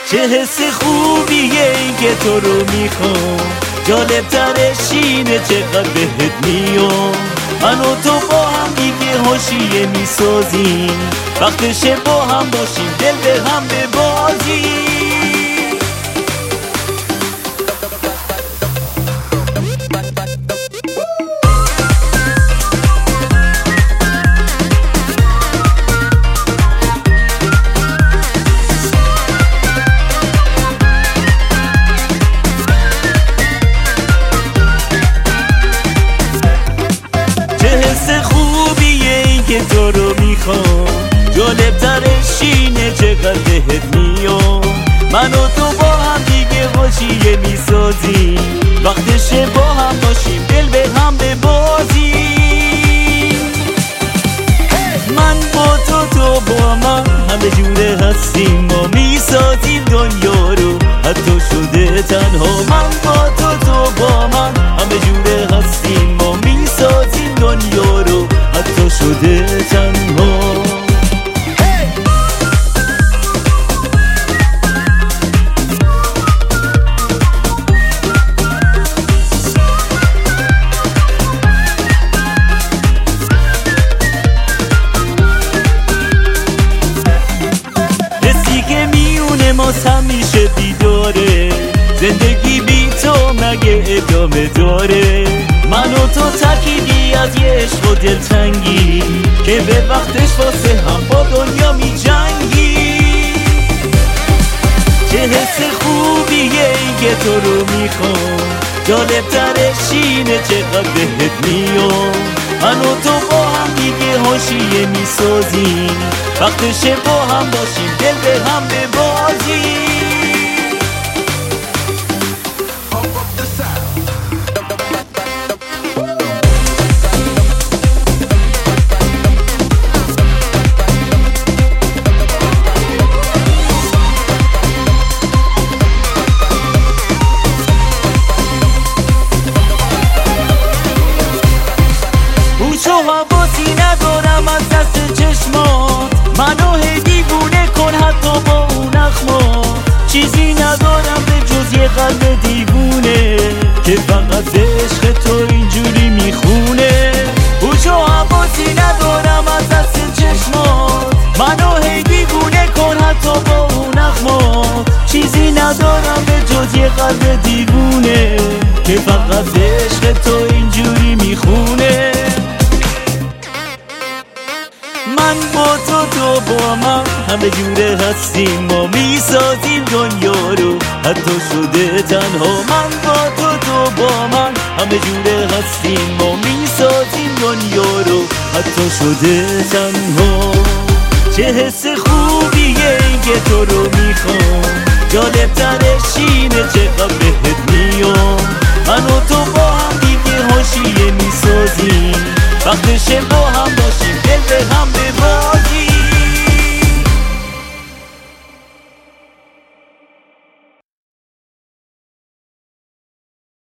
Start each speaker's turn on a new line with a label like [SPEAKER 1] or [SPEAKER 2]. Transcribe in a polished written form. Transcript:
[SPEAKER 1] چه حس خوبیه این که تو رو میخوام، جالب ترش اینه چقدر بهت میام. من و تو با هم دیگه حاشیه میسازیم، وقتشه با هم باشیم دل به هم ببازیم. تو رو میخوام، جالب ترش اینه چقدر بهت میام. من و تو با هم دیگه حاشیه میسازیم، وقتشه با هم باشیم دل به هم ببازیم. من با تو با من همه جوره هستیم، ما میسازیم دنیا رو حتی شده تنها. من با تو با من همه جوره هستیم، ما میسازیم دنیا رو حتی شده تنها. حسی که میونه ما همیشه بیداره، زندگی بی تو مگه ادامه داره؟ من و تو ترکیبی از یه عشق و دلتنگی که به وقتش واسه هم با دنیا می جنگی. چه حس خوبیه این که تو رو میخوام، جالب ترش اینه چقدر بهت میام. من و تو با هم دیگه حاشیه میسازیم، وقتشه با هم باشیم دل به هم ببازیم. تو حواسی ندارم از دست چشمات، منو هی دیوونه کن حتی با اون اخمات. چیزی ندارم به جز یه قلب دیوونه که فقط به عشق تو اینجوری میخونه. تو حواسی ندارم از دست چشمات، منو هی دیوونه کن حتی با اون اخمات. چیزی ندارم به جز یه قلب دیوونه که فقط به عشق تو اینجوری میخونه. من با تو با من همه جوره هستیم، ما میسازیم دنیا رو حتی شده تنها. من با تو با من همه جوره هستیم، ما میسازیم دنیا رو حتی شده تنها. چه حس خوبیه این که تو رو میخوام، جالب ترش اینه چقدر بهت میام. من و تو با هم دیگه حاشیه میسازیم، وقتشه با